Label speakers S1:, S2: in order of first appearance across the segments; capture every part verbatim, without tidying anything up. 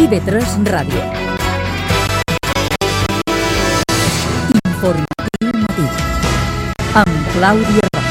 S1: I V tres Ràdio. Informatiu matí. Amb Clàudia Roig.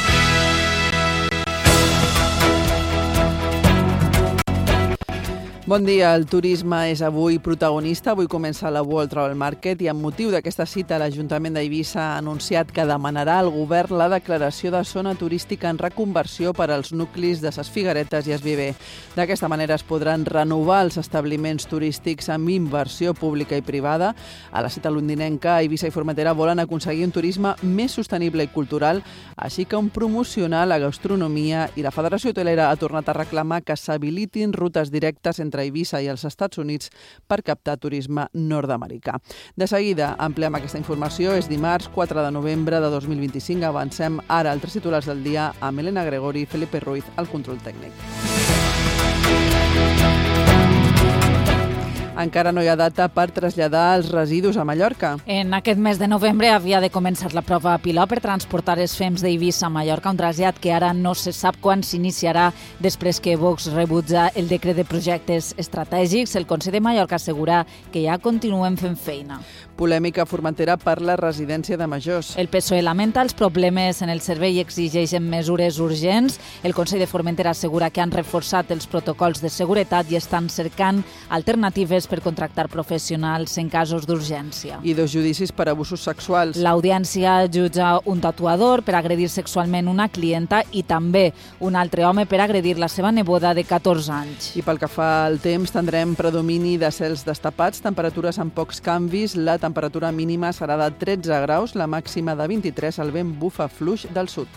S2: Bon dia, el turisme és avui protagonista. Avui comença la World Travel Market i amb motiu d'aquesta cita l'Ajuntament d'Eivissa ha anunciat que demanarà al govern la declaració de zona turística en reconversió per als nuclis de Ses Figueretes i Es Viver. D'aquesta manera es podran renovar els establiments turístics amb inversió pública i privada. A la cita londinenca, Eivissa i Formentera volen aconseguir un turisme més sostenible i cultural, així com promocionar la gastronomia, i la Federació Hotelera ha tornat a reclamar que s'habilitin rutes directes entre Eivissa i els Estats Units per captar turisme nord-americà. De seguida ampliem aquesta informació. És dimarts quatre de novembre de dos mil vint-i-cinc. Avancem ara als titulars del dia amb Elena Gregori i Felipe Ruiz al control tècnic. Encara no hi ha data per traslladar els residus a Mallorca.
S3: En aquest mes de novembre havia de començar la prova pilot per transportar els fems d'Eivissa a Mallorca, un trasllat que ara no se sap quan s'iniciarà després que Vox rebutja el decret de projectes estratègics. El Consell de Mallorca assegura que ja continuen fent feina.
S2: Polèmica a Formentera per la residència de majors.
S3: El P S O E lamenta els problemes en el servei i exigeixen mesures urgents. El Consell de Formentera assegura que han reforçat els protocols de seguretat i estan cercant alternatives per contractar professionals en casos d'urgència.
S2: I dos judicis per abusos sexuals.
S3: L'audiència jutja un tatuador per agredir sexualment una clienta i també un altre home per agredir la seva neboda de catorze anys.
S2: I pel que fa al temps, tindrem predomini de cels destapats, temperatures amb pocs canvis. La temperatura mínima serà de tretze graus, la màxima de vint-i-tres, el vent bufa fluix del sud.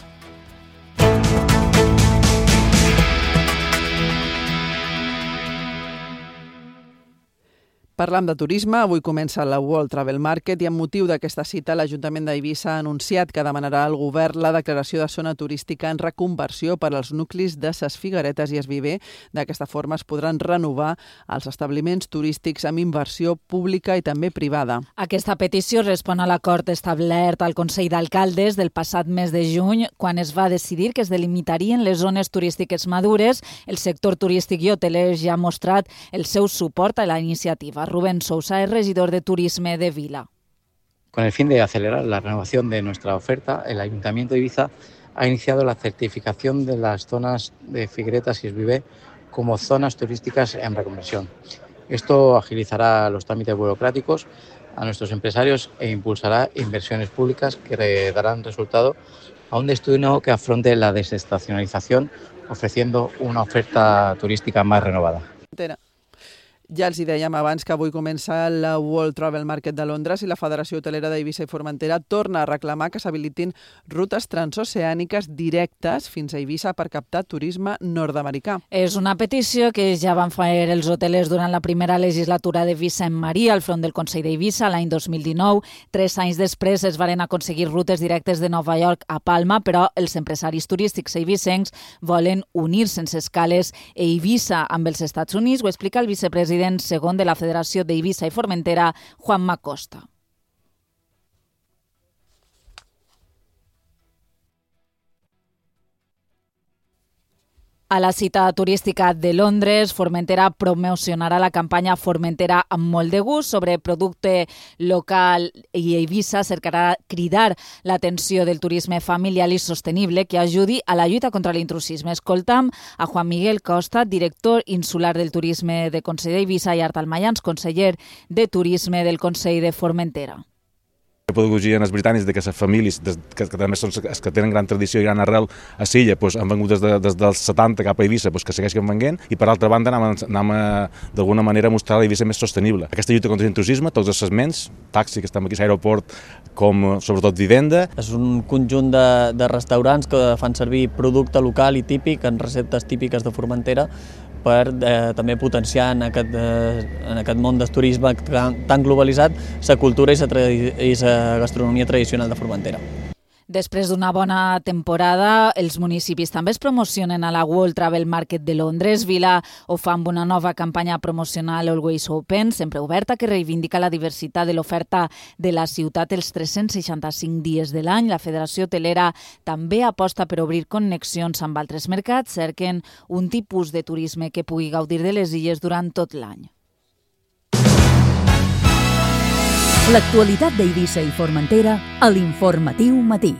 S2: Parlam de turisme. Avui comença la World Travel Market i amb motiu d'aquesta cita l'Ajuntament d'Eivissa ha anunciat que demanarà al govern la declaració de zona turística en reconversió per als nuclis de Ses Figueretes i Es Viver. D'aquesta forma es podran renovar els establiments turístics amb inversió pública i també privada.
S3: Aquesta petició respon a l'acord establert al Consell d'Alcaldes del passat mes de juny, quan es va decidir que es delimitarien les zones turístiques madures. El sector turístic i hoteler ja ha mostrat el seu suport a la iniciativa. Rubén Sousa es regidor de Turisme de Vila.
S4: Con el fin de acelerar la renovación de nuestra oferta, el Ayuntamiento de Ibiza ha iniciado la certificación de las zonas de Figueretas y Es Viver como zonas turísticas en reconversión. Esto agilizará los trámites burocráticos a nuestros empresarios e impulsará inversiones públicas que darán resultado a un destino que afronte la desestacionalización, ofreciendo una oferta turística más renovada.
S2: Ja els hi dèiem abans que avui comença la World Travel Market de Londres i la Federació Hotelera d'Eivissa i Formentera torna a reclamar que s'habilitin rutes transoceàniques directes fins a Eivissa per captar turisme nord-americà.
S3: És una petició que ja van fer els hotelers durant la primera legislatura de Vicent Maria al front del Consell d'Eivissa l'any dos mil dinou. Tres anys després es varen aconseguir rutes directes de Nova York a Palma, però els empresaris turístics eivissencs volen unir sense escales Eivissa amb els Estats Units. Ho explica el vicepresident segon de la Federació d'Eivissa i Formentera, Juanma Costa. A la cita turística de Londres, Formentera promocionarà la campanya Formentera amb molt de gust sobre producte local i Eivissa cercarà cridar l'atenció del turisme familiar i sostenible que ajudi a la lluita contra l'intrusisme. Escoltam a Juan Miguel Costa, director insular del turisme de Consell d'Eivissa, i Art Almayans, conseller de Turisme del Consell de Formentera.
S5: Pedagogien els britànics de que les famílies, des, que, que també són els que tenen gran tradició i gran arrel a Silla, pues, han vengut des, de, des dels setanta cap a Eivissa, pues, que segueixen venguent, i per altra banda anem, anem a d'alguna manera a mostrar l'Eivissa més sostenible. Aquesta lluita contra l'intrusisme, tots els segments, taxi, que estem aquí a l'aeroport, com sobretot vivenda.
S6: És un conjunt de, de restaurants que fan servir producte local i típic en receptes típiques de Formentera per eh, també potenciar en aquest, eh, en aquest món del turisme tan, tan globalitzat la cultura i la gastronomia tradicional de Formentera.
S3: Després d'una bona temporada, els municipis també es promocionen a la World Travel Market de Londres. Vila ho fa amb una nova campanya promocional Always Open, sempre oberta, que reivindica la diversitat de l'oferta de la ciutat els tres-cents seixanta-cinc dies de l'any. La Federació Hotelera també aposta per obrir connexions amb altres mercats, cerquen un tipus de turisme que pugui gaudir de les illes durant tot l'any.
S1: L'actualitat d'Eivissa i Formentera a l'Informatiu Matí.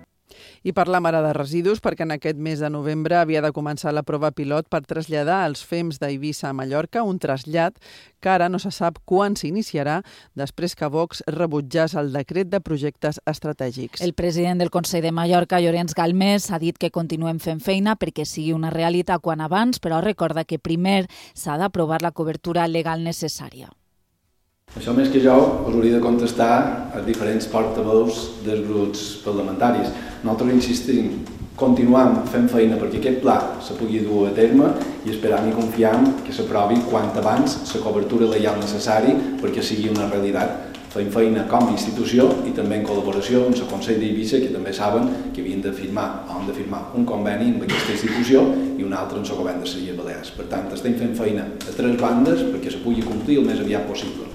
S2: I parlam ara de residus perquè en aquest mes de novembre havia de començar la prova pilot per traslladar els F E Ms d'Eivissa a Mallorca, un trasllat que ara no se sap quan s'iniciarà després que Vox rebutjàs el decret de projectes estratègics.
S3: El president del Consell de Mallorca, Llorenç Galmés, ha dit que continuem fent feina perquè sigui una realitat quan abans, però recorda que primer s'ha d'aprovar la cobertura legal necessària.
S7: Això més que jo us hauria de contestar als diferents portaveus dels grups parlamentaris. Nosaltres insistim, continuem fent feina perquè aquest pla se pugui dur a terme i esperam i confiem que s'aprovi quant abans la cobertura legal necessari perquè sigui una realitat. Fem feina com a institució i també en col·laboració amb el Consell d'Eivissa, que també saben que havien de firmar, han de firmar un conveni amb aquesta institució i un altre amb el govern de les Illes Balears. Per tant, estem fent feina a tres bandes perquè se pugui complir el més aviat possible.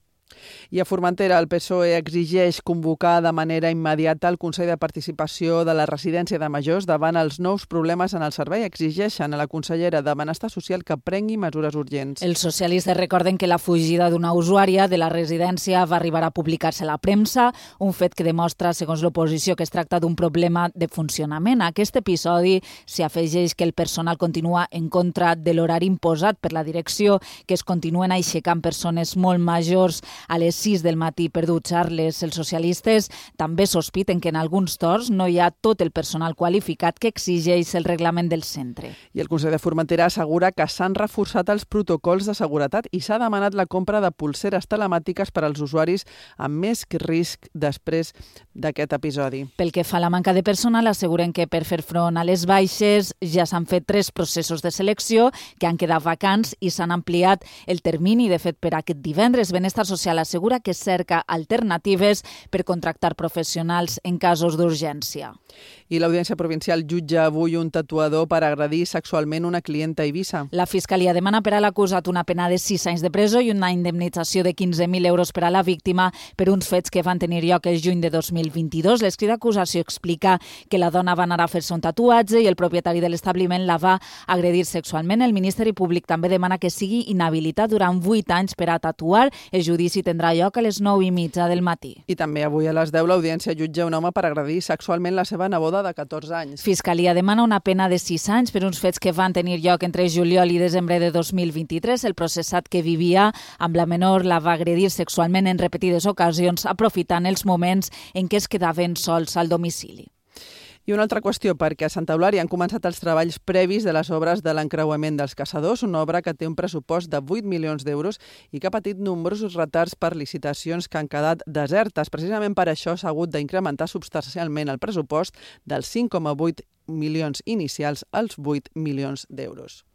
S2: I a Formentera el P S O E exigeix convocar de manera immediata el Consell de Participació de la Residència de Majors davant els nous problemes en el servei. Exigeixen a la consellera de Benestar Social que prengui mesures urgents.
S3: Els socialistes recorden que la fugida d'una usuària de la residència va arribar a publicar-se a la premsa, un fet que demostra, segons l'oposició, que es tracta d'un problema de funcionament. A aquest episodi s'hi afegeix que el personal continua en contra de l'horari imposat per la direcció, que es continuen aixecant persones molt majors a les sis del matí per dutxar-les. Els socialistes també sospiten que en alguns torns no hi ha tot el personal qualificat que exigeix el reglament del centre.
S2: I el Consell de Formentera assegura que s'han reforçat els protocols de seguretat i s'ha demanat la compra de pulseres telemàtiques per als usuaris amb més risc després d'aquest episodi.
S3: Pel que fa a la manca de personal, asseguren que per fer front a les baixes ja s'han fet tres processos de selecció que han quedat vacants i s'han ampliat el termini. De fet, per aquest divendres, Benestar Social assegura que cerca alternatives per contractar professionals en casos d'urgència.
S2: I l'Audiència Provincial jutja avui un tatuador per agredir sexualment una clienta a Eivissa.
S3: La Fiscalia demana per a l'acusat una pena de sis anys de presó i una indemnització de quinze mil euros per a la víctima per uns fets que van tenir lloc el juny de dos mil vint-i-dos. L'escrit d'acusació explica que la dona va anar a fer-se un tatuatge i el propietari de l'establiment la va agredir sexualment. El Ministeri Públic també demana que sigui inhabilitat durant vuit anys per a tatuar. El judici tindrà lloc a les nou i mitja del matí.
S2: I també avui a les deu l'Audiència jutja un home per agredir sexualment la seva neboda de catorze anys.
S3: Fiscalia demana una pena de sis anys per uns fets que van tenir lloc entre juliol i desembre de dos mil vint-i-tres. El processat que vivia amb la menor la va agredir sexualment en repetides ocasions, aprofitant els moments en què es quedaven sols al domicili.
S2: I una altra qüestió, perquè a Santa Eulària han començat els treballs previs de les obres de l'encreuament dels Caçadors, una obra que té un pressupost de vuit milions d'euros i que ha patit nombrosos retards per licitacions que han quedat desertes. Precisament per això s'ha hagut d'incrementar substancialment el pressupost dels cinc coma vuit milions inicials als vuit milions d'euros.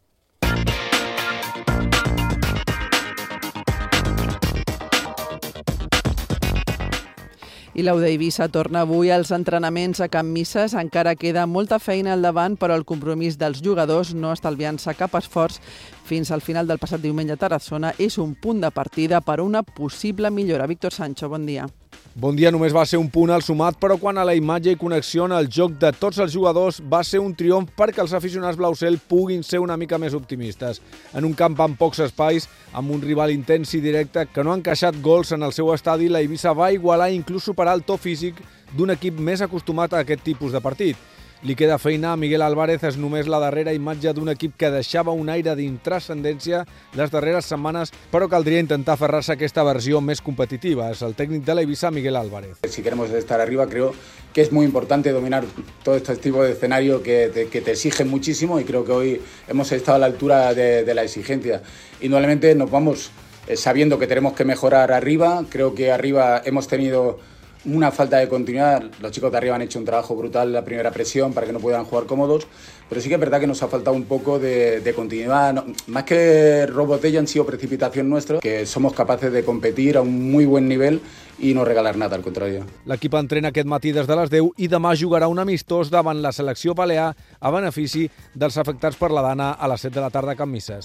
S2: I l'U d'Eivissa torna avui als entrenaments a Can Misses. Encara queda molta feina al davant, però el compromís dels jugadors, no estalviant-se cap esforç fins al final del passat diumenge a Tarazona, és un punt de partida per a una possible millora. Víctor Sancho, bon dia.
S8: Bon dia, només va ser un punt al sumat, però quan a la imatge i connexió en el joc de tots els jugadors va ser un triomf perquè els aficionats blaucel puguin ser una mica més optimistes. En un camp amb pocs espais, amb un rival intens i directe que no ha encaixat gols en el seu estadi, la Eivissa va igualar i inclús superar el to físic d'un equip més acostumat a aquest tipus de partit. Li queda feina a Miguel Álvarez, és només la darrera imatge d'un equip que deixava un aire d'intranscendència les darreres setmanes, però caldria intentar aferrar-se a aquesta versió més competitiva. És el tècnic de la Eivissa, Miguel Álvarez.
S9: Si queremos estar arriba, creo que es muy importante dominar todo este tipo de escenario que te, que te exigen muchísimo y creo que hoy hemos estado a la altura de, de la exigencia. Indudablemente nos vamos eh, sabiendo que tenemos que mejorar arriba. Creo que arriba hemos tenido una falta de continuidad. Los chicos de arriba han hecho un trabajo brutal en la primera presión para que no puedan jugar cómodos, pero sí que es verdad que nos ha faltado un poco de, de continuidad. No, más que robos de ellos han sido precipitación nuestra, que somos capaces de competir a un muy buen nivel i no regalar nada, al contrari.
S8: L'equip entrena aquest matí des de les deu i demà jugarà un amistós davant la selecció balear a benefici dels afectats per la dana a les set de la tarda a Can Misses.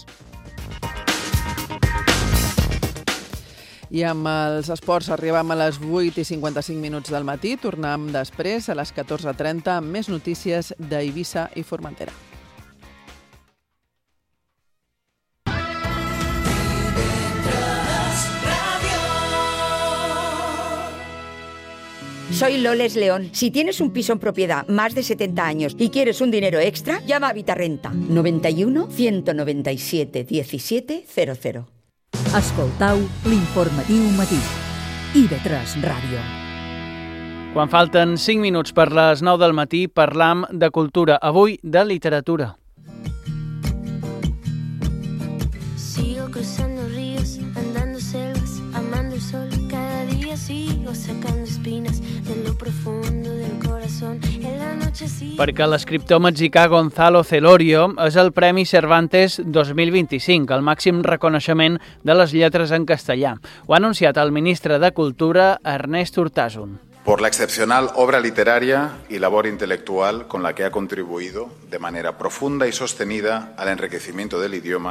S2: I amb els esports arribem a les vuit i cinquanta-cinc minuts del matí. Tornem després a les catorze trenta amb més notícies d'Eivissa i Formentera.
S10: soy Loles León. Si tienes un piso en propiedad más de setenta años y quieres un dinero extra, llama a Vitarrenta. noventa y uno, ciento noventa y siete, diecisiete, cero cero.
S1: Escoltau l'informatiu matí. I V tres Ràdio.
S11: Quan falten cinc minuts per les nou del matí, parlam de cultura. Avui, de literatura.
S12: Sigo cruzando ríos, andando selvas, amando el sol. Cada día sigo sacando espinas de lo profundo del corazón. En la noche sí.
S11: Perquè l'escriptor mexicà Gonzalo Celorio és el Premi Cervantes dos mil vint-i-cinc, el màxim reconeixement de les lletres en castellà. Ho ha anunciat el ministre de Cultura, Ernest Urtasun.
S13: Por la excepcional obra literaria y labor intelectual con la que ha contribuido de manera profunda y sostenida al enriquecimiento del idioma